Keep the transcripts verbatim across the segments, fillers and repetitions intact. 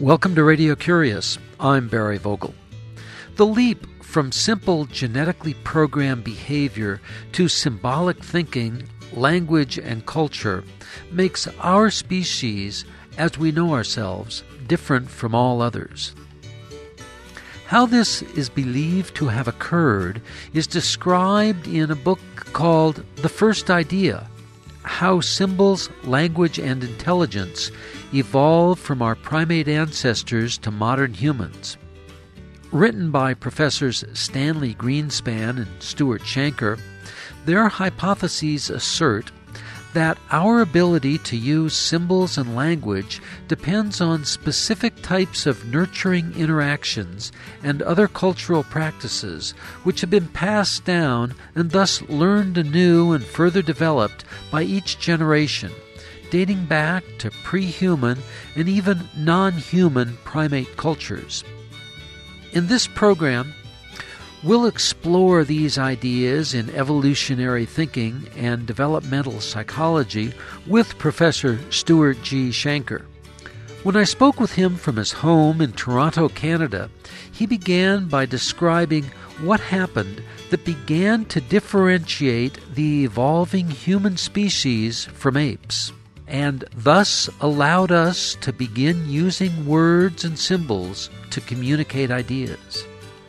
Welcome to Radio Curious. I'm Barry Vogel. The leap from simple genetically programmed behavior to symbolic thinking, language, and culture makes our species, as we know ourselves, different from all others. How this is believed to have occurred is described in a book called The First Idea: How Symbols, Language, and Intelligence Evolved from Our Primate Ancestors to Modern Humans. Written by Professors Stanley Greenspan and Stuart Shanker, their hypotheses assert that our ability to use symbols and language depends on specific types of nurturing interactions and other cultural practices which have been passed down and thus learned anew and further developed by each generation, dating back to pre-human and even non-human primate cultures. In this program, we'll explore these ideas in evolutionary thinking and developmental psychology with Professor Stuart G. Shanker. When I spoke with him from his home in Toronto, Canada, he began by describing what happened that began to differentiate the evolving human species from apes, and thus allowed us to begin using words and symbols to communicate ideas.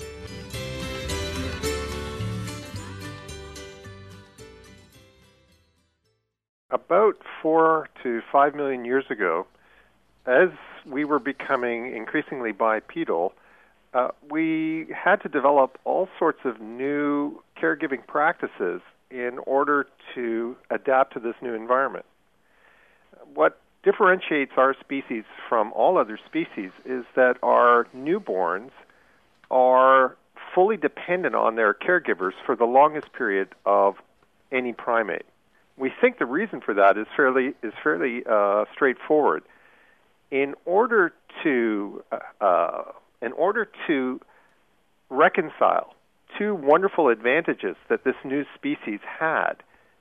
About four to five million years ago, as we were becoming increasingly bipedal, uh, we had to develop all sorts of new caregiving practices in order to adapt to this new environment. What differentiates our species from all other species is that our newborns are fully dependent on their caregivers for the longest period of any primate. We think the reason for that is fairly is fairly uh, straightforward. In order to uh, in order to reconcile two wonderful advantages that this new species had,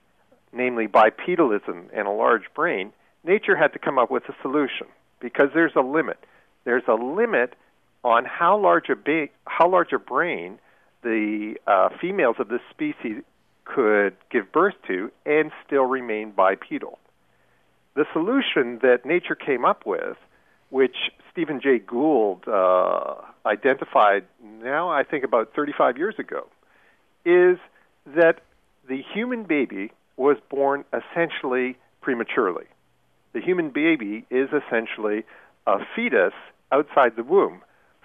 namely bipedalism and a large brain, nature had to come up with a solution because there's a limit. There's a limit on how large a ba- how large a brain the uh, females of this species could give birth to and still remain bipedal. The solution that nature came up with, which Stephen Jay Gould uh, identified now, I think about thirty-five years ago, is that the human baby was born essentially prematurely. The human baby is essentially a fetus outside the womb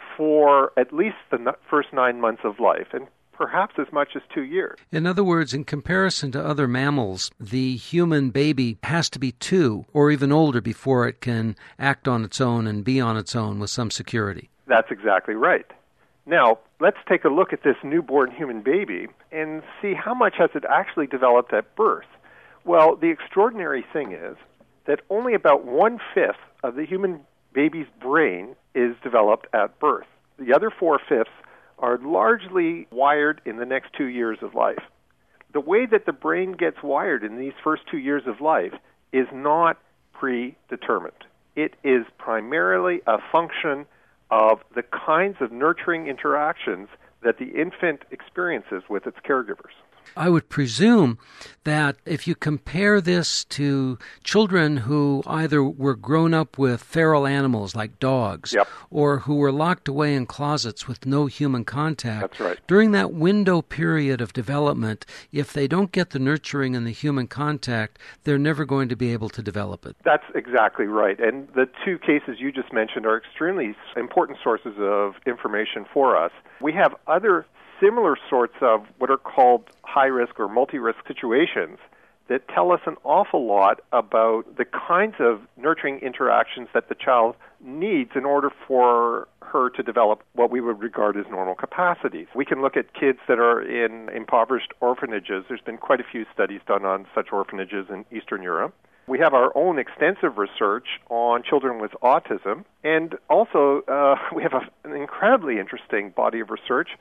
for at least the first nine months of life, and perhaps as much as two years. In other words, in comparison to other mammals, the human baby has to be two or even older before it can act on its own and be on its own with some security. That's exactly right. Now, let's take a look at this newborn human baby and see how much has it actually developed at birth. Well, the extraordinary thing is that only about one-fifth of the human baby's brain is developed at birth. The other four-fifths are largely wired in the next two years of life. The way that the brain gets wired in these first two years of life is not predetermined. It is primarily a function of the kinds of nurturing interactions that the infant experiences with its caregivers. I would presume that if you compare this to children who either were grown up with feral animals like dogs, yep, or who were locked away in closets with no human contact, that's right. During that window period of development, if they don't get the nurturing and the human contact, they're never going to be able to develop it. That's exactly right. And the two cases you just mentioned are extremely important sources of information for us. We have other similar sorts of what are called high-risk or multi-risk situations that tell us an awful lot about the kinds of nurturing interactions that the child needs in order for her to develop what we would regard as normal capacities. We can look at kids that are in impoverished orphanages. There's been quite a few studies done on such orphanages in Eastern Europe. We have our own extensive research on children with autism, and also uh, we have a, an incredibly interesting body of research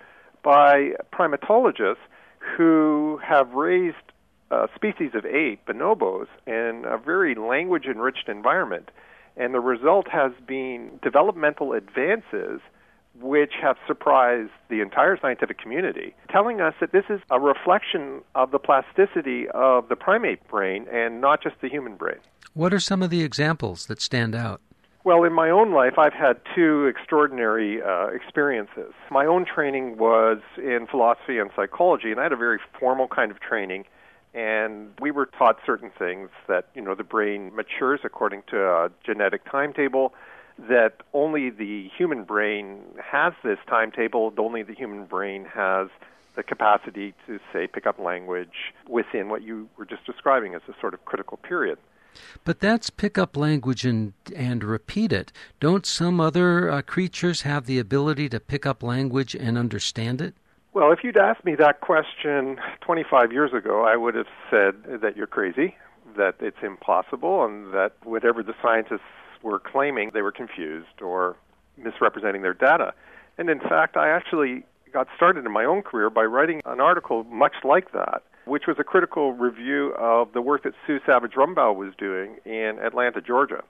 by primatologists who have raised a species of ape, bonobos, in a very language-enriched environment And the result has been developmental advances which have surprised the entire scientific community, telling us that this is a reflection of the plasticity of the primate brain and not just the human brain. What are some of the examples that stand out? Well, in my own life, I've had two extraordinary uh, experiences. My own training was in philosophy and psychology, and I had a very formal kind of training. And we were taught certain things that, you know, the brain matures according to a genetic timetable, that only the human brain has this timetable, only the human brain has the capacity to, say, pick up language within what you were just describing as a sort of critical period. But that's pick up language and, and repeat it. Don't some other uh, creatures have the ability to pick up language and understand it? Well, if you'd asked me that question twenty-five years ago, I would have said that you're crazy, that it's impossible, and that whatever the scientists were claiming, they were confused or misrepresenting their data. And in fact, I actually got started in my own career by writing an article much like that, which was a critical review of the work that Sue Savage-Rumbaugh was doing in Atlanta, Georgia.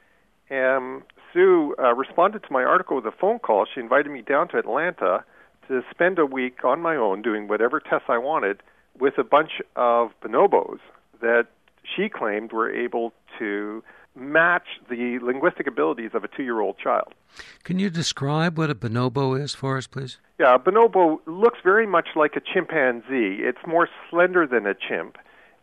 And Sue uh, responded to my article with a phone call. She invited me down to Atlanta to spend a week on my own doing whatever tests I wanted with a bunch of bonobos that she claimed were able to match the linguistic abilities of a two-year-old child. Can you describe what a bonobo is for us, please? Yeah, a bonobo looks very much like a chimpanzee. It's more slender than a chimp.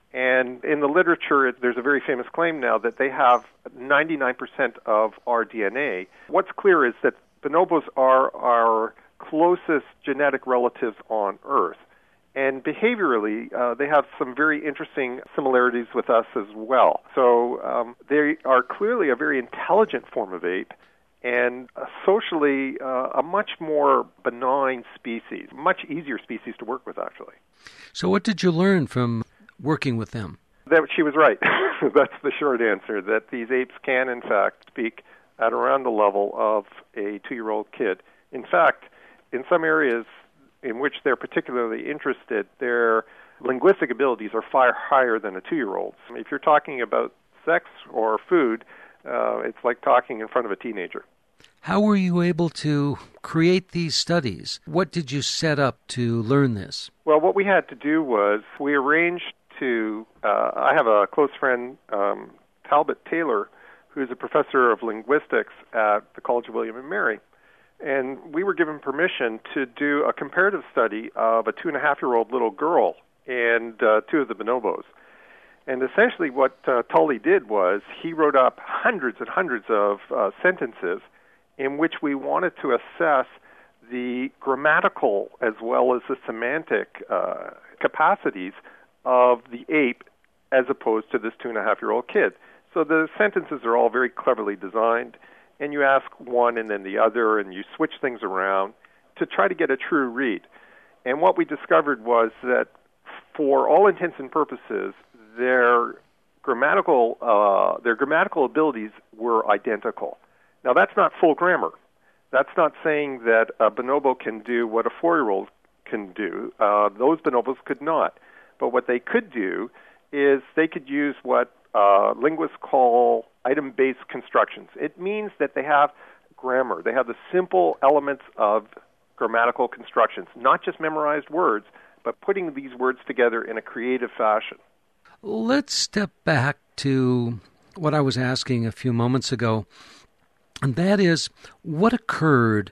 And in the literature, there's a very famous claim now that they have ninety-nine percent of our D N A. What's clear is that bonobos are our closest genetic relatives on Earth. And behaviorally, uh, they have some very interesting similarities with us as well. So um, they are clearly a very intelligent form of ape and uh, socially uh, a much more benign species, much easier species to work with, actually. So what did you learn from working with them? That she was right. That's the short answer, that these apes can, in fact, speak at around the level of a two-year-old kid. In fact, in some areas in which they're particularly interested, their linguistic abilities are far higher than a two-year-old's. If you're talking about sex or food, uh, it's like talking in front of a teenager. How were you able to create these studies? What did you set up to learn this? Well, what we had to do was we arranged to, uh, I have a close friend, um, Talbot Taylor, who's a professor of linguistics at the College of William and Mary. And we were given permission to do a comparative study of a two-and-a-half-year-old little girl and uh, two of the bonobos. And essentially what uh, Tully did was he wrote up hundreds and hundreds of uh, sentences in which we wanted to assess the grammatical as well as the semantic uh, capacities of the ape as opposed to this two-and-a-half-year-old kid. So the sentences are all very cleverly designed, and you ask one and then the other, and you switch things around to try to get a true read. And what we discovered was that for all intents and purposes, their grammatical uh, their grammatical abilities were identical. Now, that's not full grammar. That's not saying that a bonobo can do what a four-year-old can do. Uh, those bonobos could not. But what they could do is they could use what uh, linguists call item-based constructions. It means that they have grammar. They have the simple elements of grammatical constructions, not just memorized words, but putting these words together in a creative fashion. Let's step back to what I was asking a few moments ago, and that is, what occurred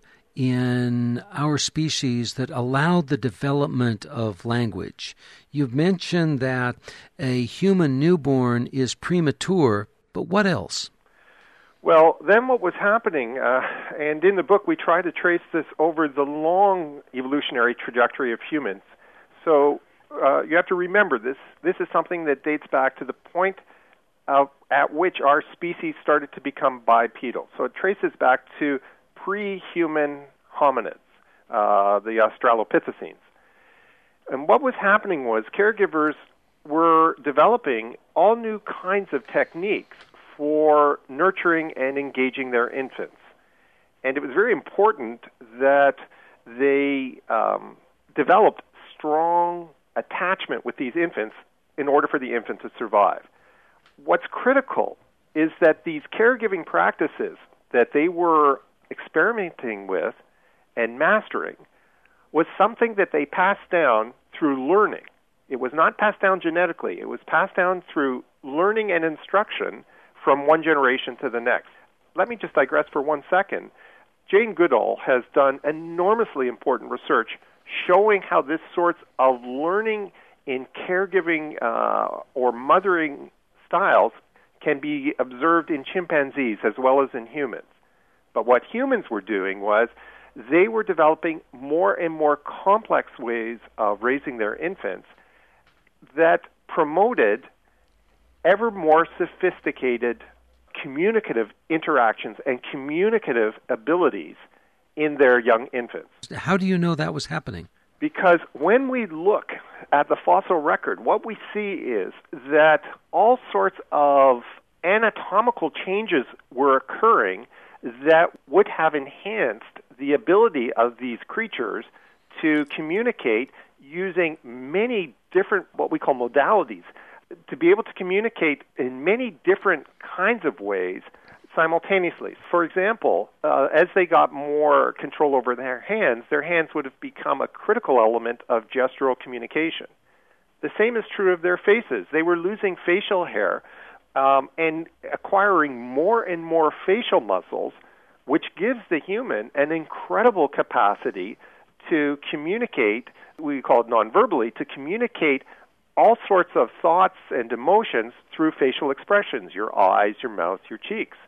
in our species that allowed the development of language? You've mentioned that a human newborn is premature, but what else? Well, then what was happening, uh, and in the book we try to trace this over the long evolutionary trajectory of humans. So uh, you have to remember this. This is something that dates back to the point of, at which our species started to become bipedal. So it traces back to pre-human hominids, uh, the Australopithecines. And what was happening was caregivers were developing all new kinds of techniques for nurturing and engaging their infants. And it was very important that they um, developed strong attachment with these infants in order for the infant to survive. What's critical is that these caregiving practices that they were experimenting with and mastering was something that they passed down through learning. It was not passed down genetically. It was passed down through learning and instruction from one generation to the next. Let me just digress for one second. Jane Goodall has done enormously important research showing how this sort of learning in caregiving uh, or mothering styles can be observed in chimpanzees as well as in humans. But what humans were doing was they were developing more and more complex ways of raising their infants that promoted ever more sophisticated communicative interactions and communicative abilities in their young infants. How do you know that was happening? Because when we look at the fossil record, what we see is that all sorts of anatomical changes were occurring that would have enhanced the ability of these creatures to communicate using many different, what we call modalities, to be able to communicate in many different kinds of ways simultaneously. For example, uh, as they got more control over their hands, their hands would have become a critical element of gestural communication. The same is true of their faces. They were losing facial hair um, and acquiring more and more facial muscles, which gives the human an incredible capacity to communicate, we call it non-verbally, to communicate all sorts of thoughts and emotions through facial expressions, your eyes, your mouth, your cheeks.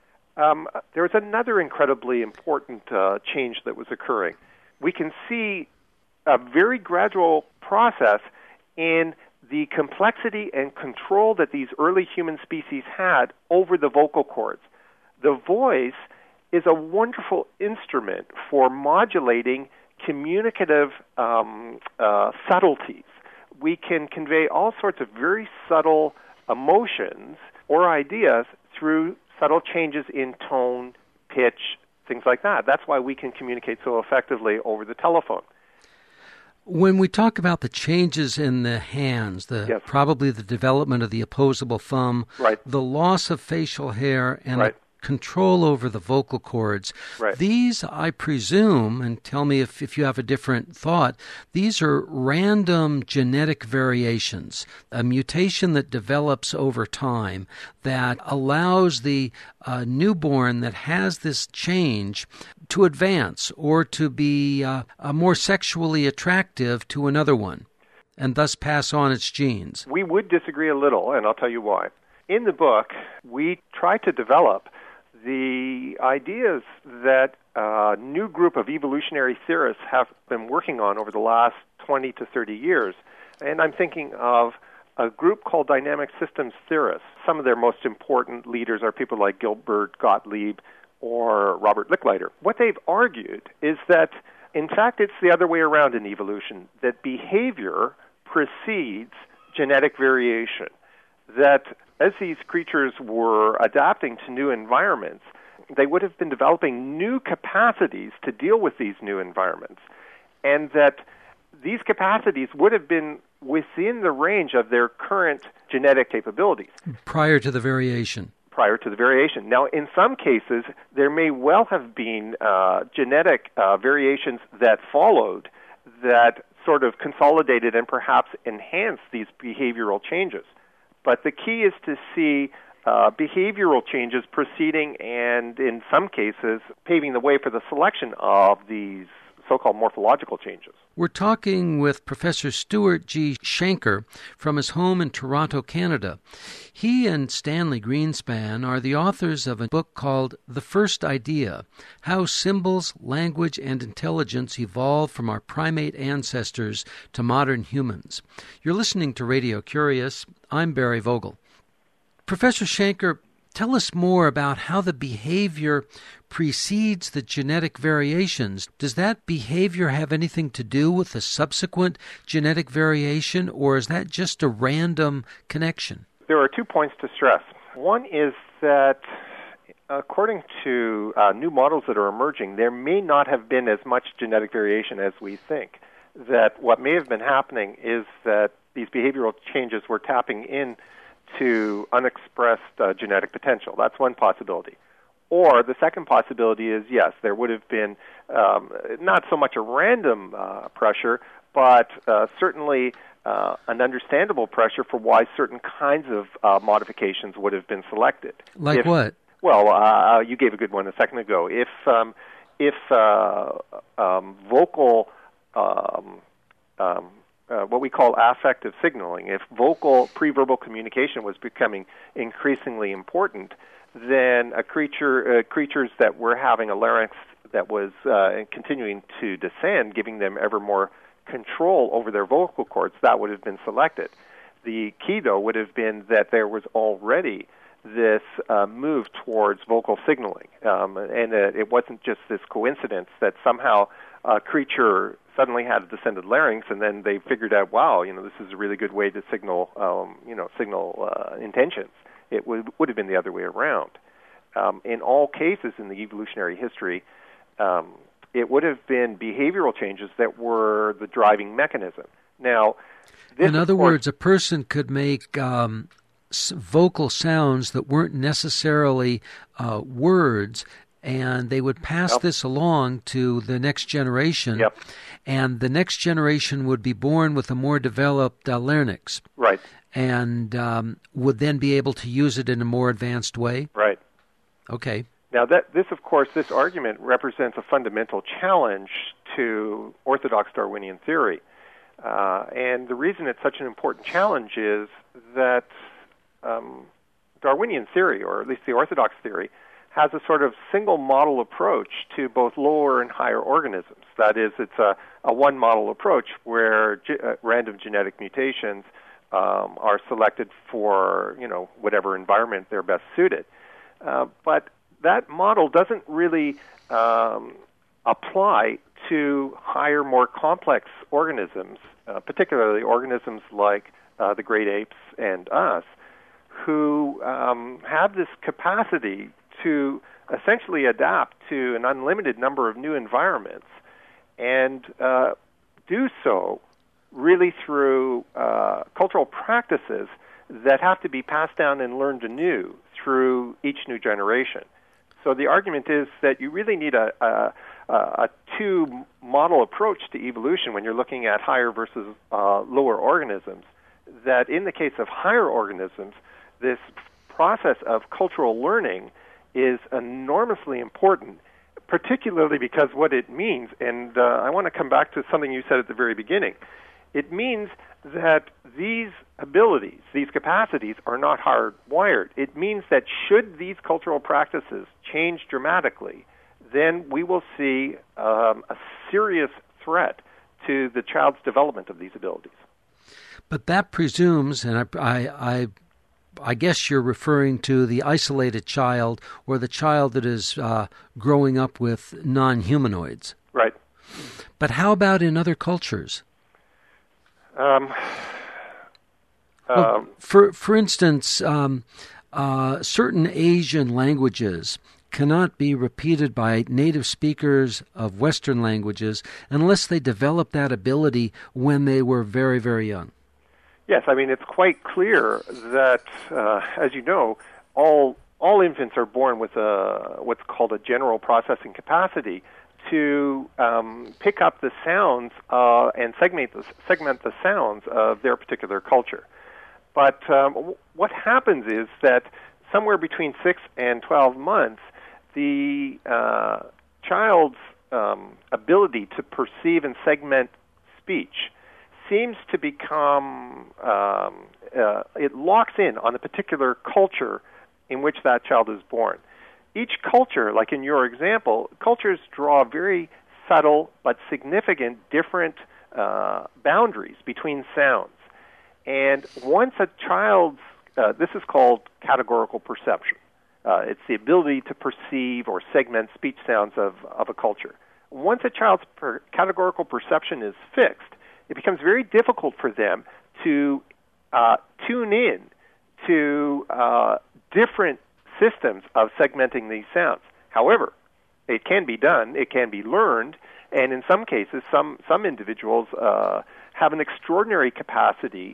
Um, there was another incredibly important uh, change that was occurring. We can see a very gradual process in the complexity and control that these early human species had over the vocal cords. The voice is a wonderful instrument for modulating communicative um, uh, subtleties. We can convey all sorts of very subtle emotions or ideas through subtle changes in tone, pitch, things like that. That's why we can communicate so effectively over the telephone. When we talk about the changes in the hands, the yes. probably the development of the opposable thumb, right. the loss of facial hair, and right. control over the vocal cords, right. these, I presume, and tell me if, if you have a different thought, these are random genetic variations, a mutation that develops over time that allows the uh, newborn that has this change to advance or to be uh, uh, more sexually attractive to another one and thus pass on its genes. We would disagree a little, and I'll tell you why. In the book, we try to develop the ideas that a new group of evolutionary theorists have been working on over the last twenty to thirty years. And I'm thinking of a group called dynamic systems theorists. Some of their most important leaders are people like Gilbert Gottlieb or Robert Licklider. What they've argued is that, in fact, it's the other way around in evolution, that behavior precedes genetic variation, that as these creatures were adapting to new environments, they would have been developing new capacities to deal with these new environments, and that these capacities would have been within the range of their current genetic capabilities. Prior to the variation. Prior to the variation. Now, in some cases, there may well have been uh, genetic uh, variations that followed that sort of consolidated and perhaps enhanced these behavioral changes. But the key is to see uh, behavioral changes proceeding and, in some cases, paving the way for the selection of these so-called morphological changes. We're talking with Professor Stuart G. Shanker from his home in Toronto, Canada. He and Stanley Greenspan are the authors of a book called The First Idea, How Symbols, Language, and Intelligence Evolved from Our Primate Ancestors to Modern Humans. You're listening to Radio Curious. I'm Barry Vogel. Professor Shanker, tell us more about how the behavior precedes the genetic variations. Does that behavior have anything to do with the subsequent genetic variation, or is that just a random connection? There are two points to stress. One is that, according to uh, new models that are emerging, there may not have been as much genetic variation as we think. That what may have been happening is that these behavioral changes were tapping in to unexpressed uh, genetic potential. That's one possibility. Or the second possibility is, yes, there would have been um, not so much a random uh, pressure, but uh, certainly uh, an understandable pressure for why certain kinds of uh, modifications would have been selected. Like if, what? Well, uh, you gave a good one a second ago. If um, if uh, um, vocal, um, um, uh, what we call affective signaling, if vocal pre-verbal communication was becoming increasingly important, then a creature, uh, creatures that were having a larynx that was uh, continuing to descend, giving them ever more control over their vocal cords, that would have been selected. The key, though, would have been that there was already this uh, move towards vocal signaling, um, and uh, it wasn't just this coincidence that somehow a creature suddenly had a descended larynx, and then they figured out, wow, you know, this is a really good way to signal, um, you know, signal uh, intentions. It would, would have been the other way around. Um, in all cases in the evolutionary history, um, it would have been behavioral changes that were the driving mechanism. Now, this, in other course, words, a person could make um, s- vocal sounds that weren't necessarily uh, words, and they would pass Yep. this along to the next generation, Yep. and the next generation would be born with a more developed uh, larynx. Right. And um, would then be able to use it in a more advanced way? Right. Okay. Now, that this, of course, this argument represents a fundamental challenge to orthodox Darwinian theory. Uh, and the reason it's such an important challenge is that um, Darwinian theory, or at least the orthodox theory, has a sort of single model approach to both lower and higher organisms. That is, it's a, a one model approach where ge- uh, random genetic mutations Um, are selected for, you know, whatever environment they're best suited. Uh, but that model doesn't really um, apply to higher, more complex organisms, uh, particularly organisms like uh, the great apes and us, who um, have this capacity to essentially adapt to an unlimited number of new environments and uh, do so really through uh, cultural practices that have to be passed down and learned anew through each new generation. So the argument is that you really need a, a, a two-model approach to evolution when you're looking at higher versus uh, lower organisms, that in the case of higher organisms, this process of cultural learning is enormously important, particularly because what it means, and uh, I want to come back to something you said at the very beginning, it means that these abilities, these capacities, are not hardwired. It means that should these cultural practices change dramatically, then we will see um, a serious threat to the child's development of these abilities. But that presumes, and I, I, I, I guess you're referring to the isolated child or the child that is uh, growing up with non-humanoids. Right. But how about in other cultures? Um, well, um, for for instance, um, uh, certain Asian languages cannot be repeated by native speakers of Western languages unless they develop that ability when they were very, very young. Yes, I mean, it's quite clear that, uh, as you know, all all infants are born with a what's called a general processing capacity to um, pick up the sounds uh, and segment the, segment the sounds of their particular culture. But um, w- what happens is that somewhere between six and twelve months, the uh, child's um, ability to perceive and segment speech seems to become, um, uh, it locks in on a particular culture in which that child is born. Each culture, like in your example, cultures draw very subtle but significant different uh, boundaries between sounds. And once a child's, uh, this is called categorical perception. Uh, it's the ability to perceive or segment speech sounds of, of a culture. Once a child's per- categorical perception is fixed, it becomes very difficult for them to uh, tune in to uh, different systems of segmenting these sounds. However, it can be done, it can be learned, and in some cases, some, some individuals uh, have an extraordinary capacity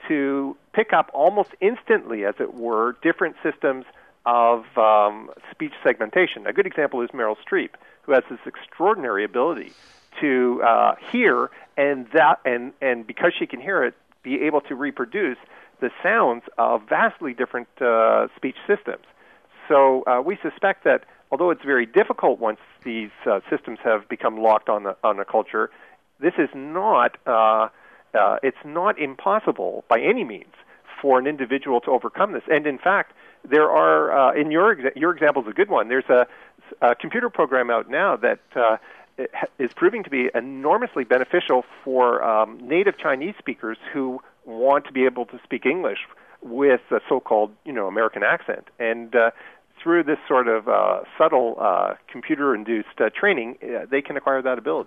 to pick up almost instantly, as it were, different systems of um, speech segmentation. A good example is Meryl Streep, who has this extraordinary ability to uh, hear, and that, and, and because she can hear it, be able to reproduce the sounds of vastly different uh, speech systems. So uh, we suspect that although it's very difficult once these uh, systems have become locked on the on a culture, this is not uh, uh, it's not impossible by any means for an individual to overcome this. And in fact, there are uh, in your exa- your example is a good one. There's a, a computer program out now that uh, is proving to be enormously beneficial for um, native Chinese speakers who want to be able to speak English with a so-called, you know, American accent. And uh, through this sort of uh, subtle uh, computer-induced uh, training, uh, they can acquire that ability.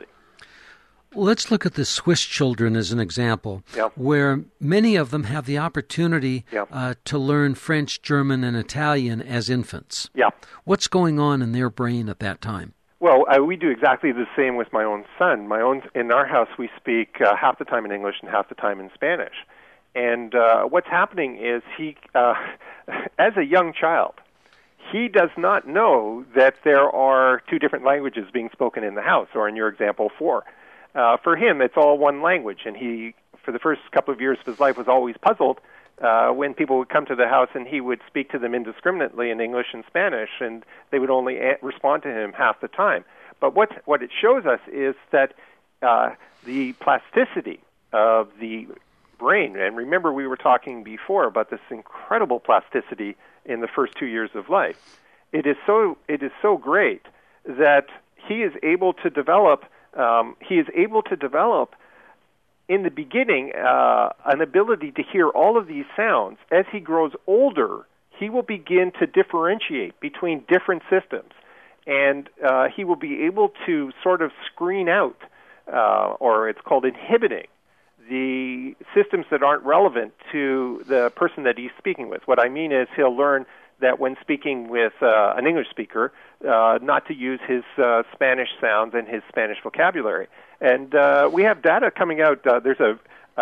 Let's look at the Swiss children as an example, yeah. where many of them have the opportunity yeah. uh, to learn French, German, and Italian as infants. Yeah. What's going on in their brain at that time? Well, uh, we do exactly the same with my own son. My own in our house, we speak uh, half the time in English and half the time in Spanish. And uh, what's happening is he, uh, as a young child, he does not know that there are two different languages being spoken in the house, or in your example, four. Uh, for him, it's all one language, and he, for the first couple of years of his life, was always puzzled uh, when people would come to the house and he would speak to them indiscriminately in English and Spanish, and they would only a- respond to him half the time. But what what it shows us is that uh, the plasticity of the brain, and remember we were talking before about this incredible plasticity in the first two years of life. It is so it is so great that he is able to develop. Um, he is able to develop in the beginning uh, an ability to hear all of these sounds. As he grows older, he will begin to differentiate between different systems, and uh, he will be able to sort of screen out, uh, or it's called inhibiting, the systems that aren't relevant to the person that he's speaking with. What I mean is he'll learn that when speaking with uh, an English speaker, uh, not to use his uh, Spanish sounds and his Spanish vocabulary. And uh, we have data coming out. Uh, there's a uh,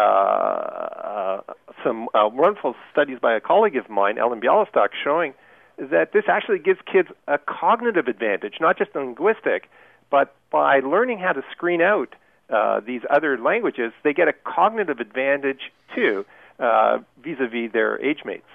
uh, some uh, wonderful studies by a colleague of mine, Ellen Bialystok, showing that this actually gives kids a cognitive advantage, not just linguistic, but by learning how to screen out uh, these other languages, they get a cognitive advantage too, uh, vis-a-vis their age mates.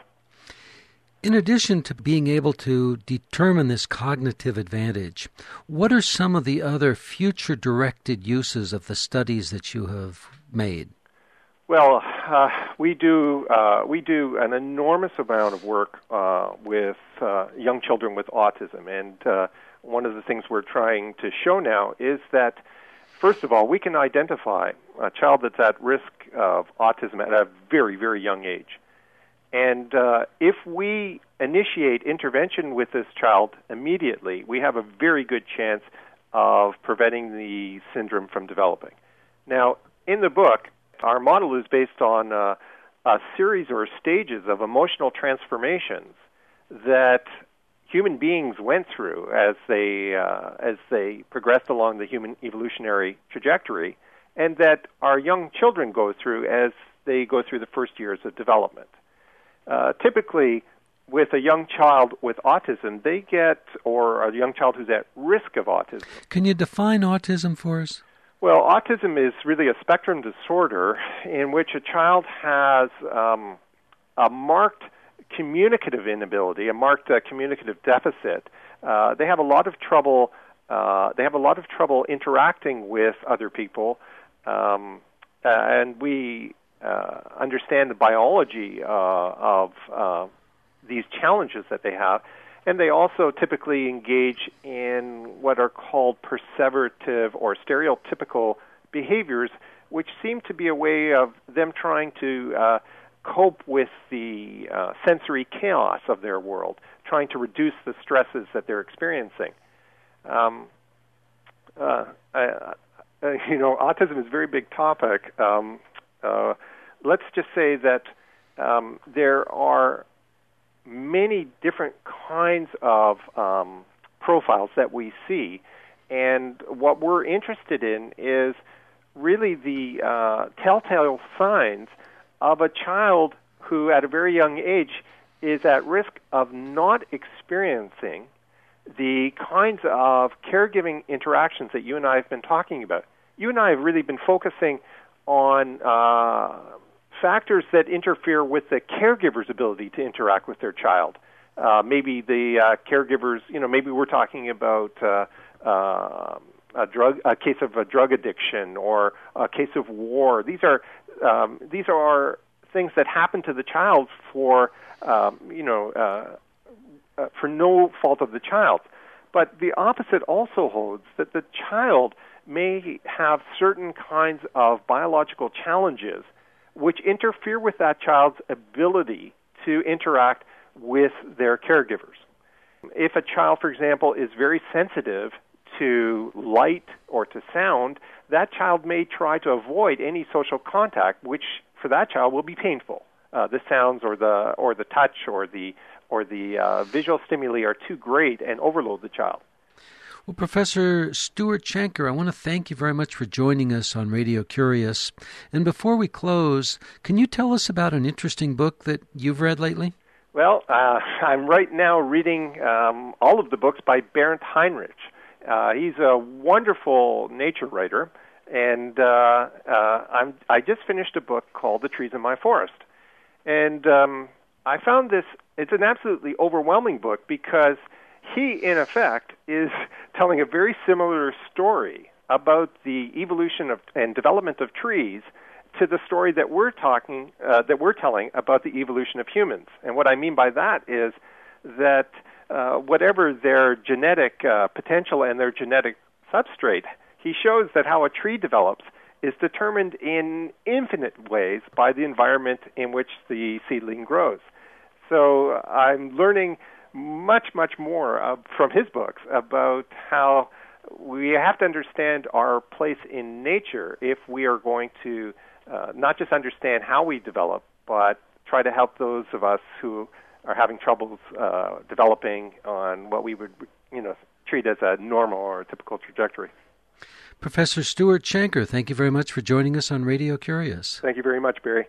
In addition to being able to determine this cognitive advantage, what are some of the other future-directed uses of the studies that you have made? Well, uh, we do uh, we do an enormous amount of work uh, with uh, young children with autism, and uh, one of the things we're trying to show now is that, first of all, we can identify a child that's at risk of autism at a very, very young age. And uh, if we initiate intervention with this child immediately, we have a very good chance of preventing the syndrome from developing. Now, in the book, our model is based on uh, a series or stages of emotional transformations that human beings went through as they uh, as they progressed along the human evolutionary trajectory, and that our young children go through as they go through the first years of development. Uh, typically, with a young child with autism, they get, or a young child who's at risk of autism. Can you define autism for us? Well, autism is really a spectrum disorder in which a child has um, a marked communicative inability, a marked uh, communicative deficit. Uh, they have a lot of trouble. Uh, they have a lot of trouble interacting with other people, um, and we uh, understand the biology uh, of uh, these challenges that they have. And they also typically engage in what are called perseverative or stereotypical behaviors, which seem to be a way of them trying to uh, cope with the uh, sensory chaos of their world, trying to reduce the stresses that they're experiencing. Um, uh, I, uh, you know, autism is a very big topic. Um, uh, let's just say that um, there are many different kinds of um, profiles that we see, and what we're interested in is really the uh, telltale signs of a child who at a very young age is at risk of not experiencing the kinds of caregiving interactions that you and I have been talking about. You and I have really been focusing on uh, factors that interfere with the caregiver's ability to interact with their child. Uh, maybe the uh, caregivers, you know, maybe we're talking about uh, uh, a drug, a case of a drug addiction or a case of war. These are um, these are things that happen to the child for um, you know uh, uh, for no fault of the child. But the opposite also holds, that the child may have certain kinds of biological challenges which interfere with that child's ability to interact with their caregivers. If a child, for example, is very sensitive to light or to sound, that child may try to avoid any social contact, which for that child will be painful. Uh, the sounds or the or the touch or the or the uh, visual stimuli are too great and overload the child. Well, Professor Stuart Shanker, I want to thank you very much for joining us on Radio Curious. And before we close, can you tell us about an interesting book that you've read lately? Well, uh, I'm right now reading um, all of the books by Bernd Heinrich. Uh, he's a wonderful nature writer, and uh, uh, I'm, I just finished a book called The Trees in My Forest. And um, I found this, it's an absolutely overwhelming book because he, in effect, is telling a very similar story about the evolution of and development of trees to the story that we're talking, uh, that we're telling about the evolution of humans. And what I mean by that is that uh, whatever their genetic uh, potential and their genetic substrate, he shows that how a tree develops is determined in infinite ways by the environment in which the seedling grows. So I'm learning much, much more uh, from his books about how we have to understand our place in nature if we are going to uh, not just understand how we develop, but try to help those of us who are having troubles uh, developing on what we would, you know, treat as a normal or a typical trajectory. Professor Stuart Shanker, thank you very much for joining us on Radio Curious. Thank you very much, Barry.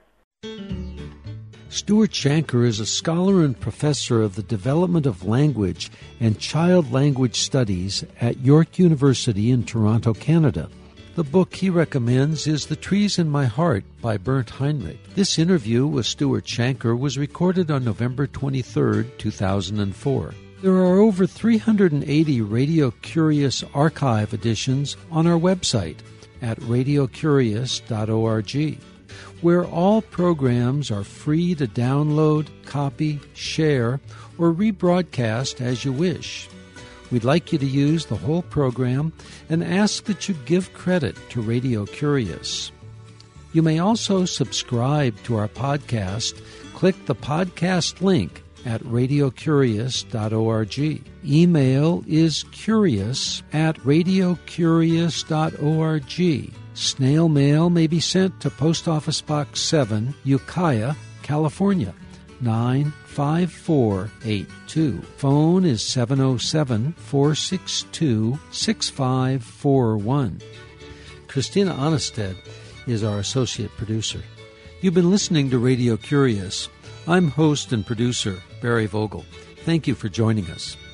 Stuart Shanker is a scholar and professor of the development of language and child language studies at York University in Toronto, Canada. The book he recommends is The Trees in My Heart by Bernd Heinrich. This interview with Stuart Shanker was recorded on November twenty-third, two thousand four. There are over three hundred eighty Radio Curious archive editions on our website at radio curious dot org, where all programs are free to download, copy, share, or rebroadcast as you wish. We'd like you to use the whole program and ask that you give credit to Radio Curious. You may also subscribe to our podcast. Click the podcast link at radio curious dot org. Email is curious at radio curious dot org. Snail mail may be sent to Post Office Box seven, Ukiah, California, nine five four eight two. Phone is seven oh seven, four six two, six five four one. Christina Onnested is our associate producer. You've been listening to Radio Curious. I'm host and producer Barry Vogel. Thank you for joining us.